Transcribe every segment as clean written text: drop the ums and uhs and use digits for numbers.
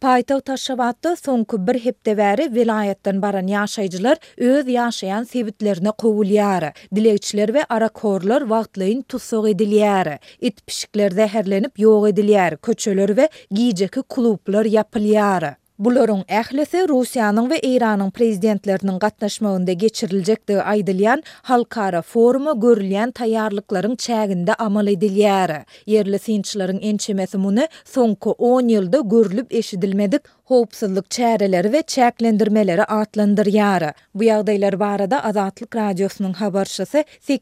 Paýtagyt Aşgabatda soňky bir hepde bäri vilayatdan baran ýaşaýjylar öz ýaşaýan sebitlerine gowulýar. Dilekçiler we arakhorlar wagtlaýyn tutsuk edilýär. It pişikler zäherlenip ýok edilýär. Köçeler we giýjeki klublar ýapylýar. Bularyň ählisi Russiýanyň we Iranyň prezidentleriniň gatnaşmagynda geçiriljekdigi aýdylýan halkara foruma görülýän taýýarlyklaryň çäginde amal edilýär. Yerli synçylaryň ençemesi muny soňky 10 ýylda görülip eşidilmedik howpsuzlyk çäreleri we çäklendirmeleri atlandyrýar. Bu ýagdaýlar barada Azatlyk radiosynyň habarçysy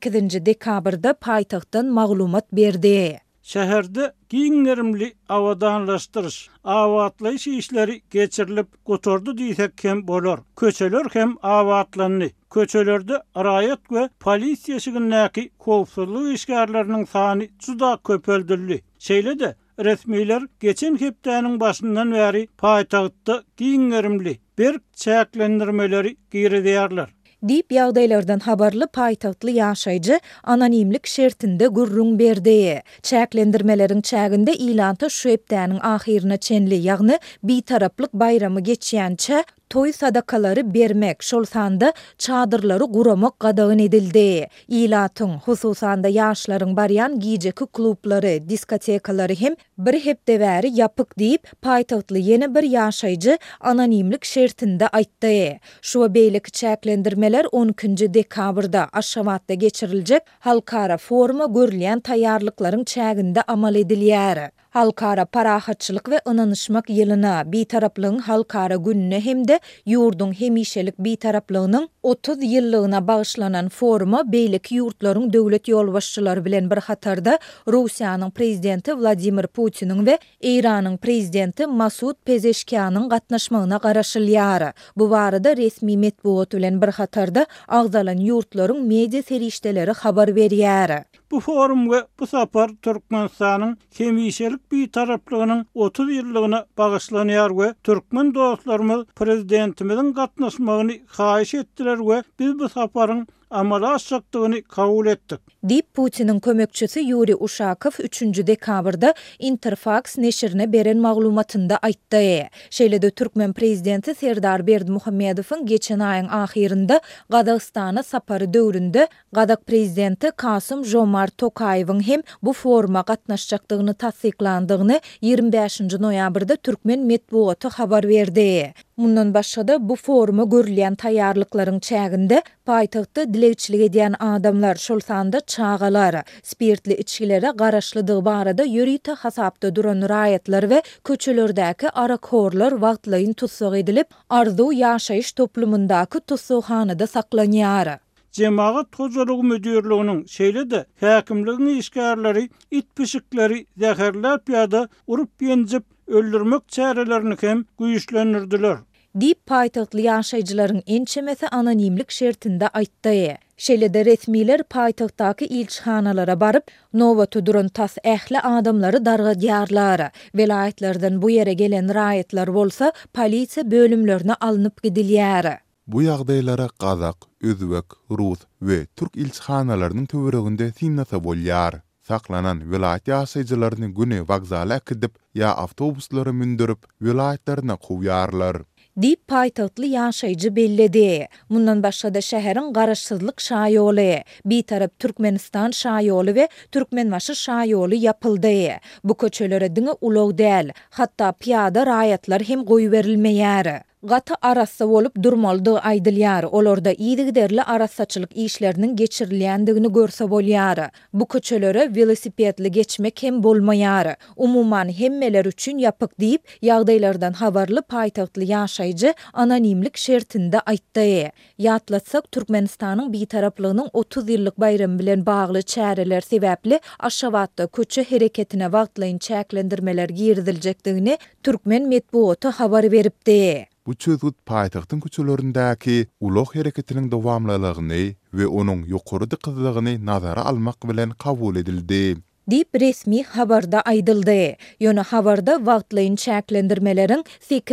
8 dekabrda paýtagtdan maglumat berdi. Şäherde giňerimli awadanlaşdyryş, awatlaýyş işleri geçirilip gotordy diýsek hem bolar. Köçeler hem awatlandy. Köçelerde raýat we polisiýa şigindäki howpsuzlyk işgärleriniň sany juda köpeldildi. Şeýle-de resmiler geçen hepdäniň başyndan bäri paýtagtda giňerimli bir çäklendirmeleri giýredýärler. Dip ýagdaýlardan habarly paýtagtly ýaşaýjy anonimlik şertinde gurrun berdi. Çäklendirmeleriň çäginde ilanta şu hepdäniň ahyryna çenli, ýagny bitaraplyk bayramy geçýänçe toy sadakalary bermek, şol sanda çadırlary guramak gadagyn edildi. İlatyň hususanda ýaşlaryň barýan giýjeki klublary, diskotekalary hem bir hepde bäri ýapyk diýip paýtagtly ýene bir ýaşaýjy anonimlik şertinde aýtdy. Şu beýleki çäklendirmeler 12 dekabrda Aşgabatda geçiriljek halkara foruma görülýän taýýarlyklaryň çäginde amal edilýär. Halkara parahatçylyk we ynanyşmak ýylyna, bitaraplygyň halkara gününe hemde ýurduň hemişelik bitaraplygynyň 30 ýyllygyna bagyşlanan foruma beýleki ýurtlaryň döwlet ýolbaşçylary bilen bir hatarda Russiýanyň prezidenti Vladimir Putiniň we Iranyň prezidenti Masud Pezeşkianyň gatnaşmagyna garaşylýar. Bu barada resmi medeniýet bilen bir hatarda agzalan ýurtlaryň media serişdeleri habar berýär. Bu forum we bu sapar Türkmenistanyň hemişelik bitaraplygynyň 30 ýyllygyna bagyşlanýar we türkmen dostlarymyz prezidentimiziň gatnaşmagyny haýyş etdiler we biz bu saparyň amala aşykdygyny kabul etdik. Dip Putiniň kömekçisi Yuri Uşakow 3 dekabrda Interfax neşirine beren maglumatynda aýtdy. Şeýle-de Türkmen prezidenti Serdar Berdimuhammedowyň geçen aýyň ahyrynda Gazagstana sapary döwründe Gazak prezidenti Kasym Jomart Tokayewiň hem bu foruma gatnaşjakdygyny tasdiklandygyny 25 noýabrda Türkmen medeniýeti habar berdi. Mundan başga bu foruma görülýän taýýarlyklaryň çäginde paýtagtda dilekçilik edýän adamlar, şol sanda çağalar, spirtli içkilere garaşlydygy barada ýörüýte hasapda duran raýatlar we köçelerdäki arakhorlar wagtlaýyn tutsuk edilip, arzu ýaşaýyş toplumyndaky tutsukhanada saklanýar. Cemaat hojalygy müdürliginiň şeýle-de häkimligiň işgärleri, it pişikleri zäherläp ýa-da urup ýenjip öldürmek çärelerini hem güýçlendirdiler. Dip paýtagtly ýaşaýjylaryň ençemesi anonimlik şertinde aýtdy. Şeýle-de resmiler paýtagtdaky ilçhanalara baryp, nowbaty duran tas ähli adamlary dargadýarlar. Velayetlerden bu ýere gelen raýatlar bolsa, polisiýa bölümlerine alınıp gidilýär. Bu ýagdaýlara Gazak, Özbek, Rus we Türk ilçhanalarynyň töwereginde sinnata bolýar. Saklanan vilayet ýaşaýjylaryny güne wagzala kidip ýa awtobuslary mündürip vilayetlerine gowýarlar. Dip paýtagtly ýaşaýjy belledi. Mundan başga da şäheriň garaşsyzlyk şaýoly, bitarap Türkmenistan şaýoly we Türkmenbaşy şaýoly ýapyldy. Bu köçelere diňe ulug däl, hatda piýada raýatlar hem goýuberilmeýär. Gata arassa bolup durmaldy aýdylýar. Olarda ýygyderli arassaçylyk işleriniň geçirilýändigini görse bolýar. Bu köçelere velosipedli geçmek hem bolmaýar. Umuman hemmeler üçin ýapyk diýip ýagdaýlardan habarly paýtagtly ýaşaýjy anonimlik şertinde aýtdy. Ýatlatsak Türkmenistanyň bitaraplygynyň 30 ýyllyk bayramy bilen bagly çäreler sebäpli Aşgabatda köçe hereketine wagtlaýyn çäklendirmeler giýriljekdigini Türkmen medeniýeti habar beripdi. Bu çözüt paýtagtyň köçelerindäki ulug hereketiniň dowamlylygyny we onuň ýokary dykdygyny nazara almak bilen kabul edildi. Dip resmi habarda aýdyldy. Ýöne habarda wagtlaýyn çäklendirmeleriň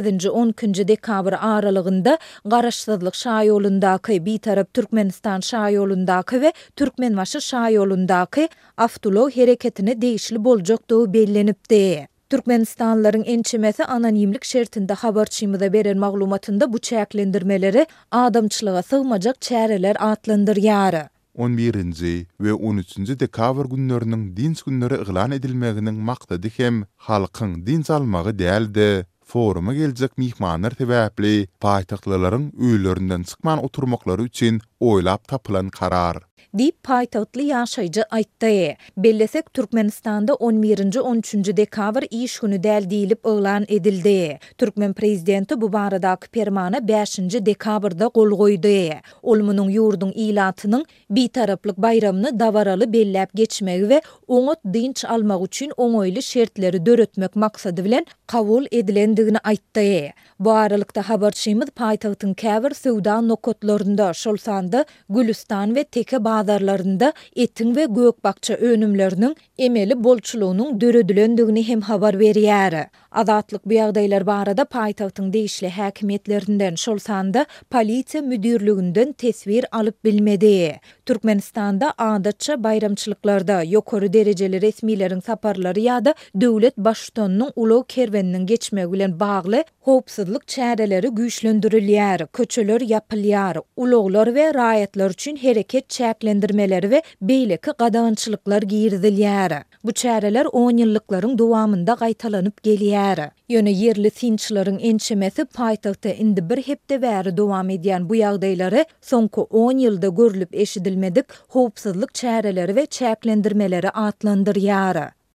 8-12 dekabr aralygynda garaşsyzlyk şaýolundaky bitarap Türkmenistan şaýolundaky we Türkmenbaşy şaýolundaky awtolog hereketine değişli boljakdygy bellenipdi. Türkmenistanlylaryň ençemesi anonimlik şertinde habarçymyza beren maglumatynda bu çäklendirmeleri adamçylyga sygmajak çäreler atlandyrýar. 11-nji we 13-nji dekabr günleriniň dins günleri eglan edilmeginiň maksady hem halkyň dins almagy däldi. Foruma geljek mihmanlar sebäpli paýtaktlaryň öýlerinden çykman oturmaklary üçin oýlap tapylan karar. Diýip paýtaktly ýaşaýjy aýtdy. Bellesek Türkmenistanda 11-13 dekabr iş güni däl diýilip oglan edildi. Türkmen prezidenti bu baradaky permana 5 dekabrda gol goýdy. Ol munyň ýurdun ilatynyň bitaraplyk bayramyny dabaraly belläp geçmegi we oňat dinç almak üçin oňoýly şertleri döretmek maksady bilen kabul edilendigini aýtdy. Bu aralykda habarçymyz paýtagtyň käbir sowda nokotlarynda şol sanda Gülistan we Teke bazarlarynda etin we gökbakça önümleriniň emeli bolçulugynyň döredilendigini hem habar berýär. Azatlyk bu ýagdaýlar barada paýtagtyň değişli häkimetlerinden şol sanda polisiýa müdürlüginden tesbir alyp bilmedi. Türkmenistanda adatça bayramçylyklarda ýokary derejeli resmiýleriň saparlary ýa-da döwlet başçynyň ulag kerweniniň geçmegi bilen bagly howpsuzlyk çäreleri güýçlendirilýär, köçeler ýapylýar, ulaglar we raýatlar üçin hereket çäklendirmeleri we beýleki gadançylyklar girdilýär. Bu çäreler 10 ýyllyklaryň dowamynda gaýtalanyp gelýär. Ýöne yerli sinçilaryň ençemesi paýtagtda indi bir hepde bäri dowam edýän bu ýagdaýlary soňky 10 ýylda görülip eşidilmedik howpsuzlyk çäreleri we çäklendirmeleri atlandyrýar.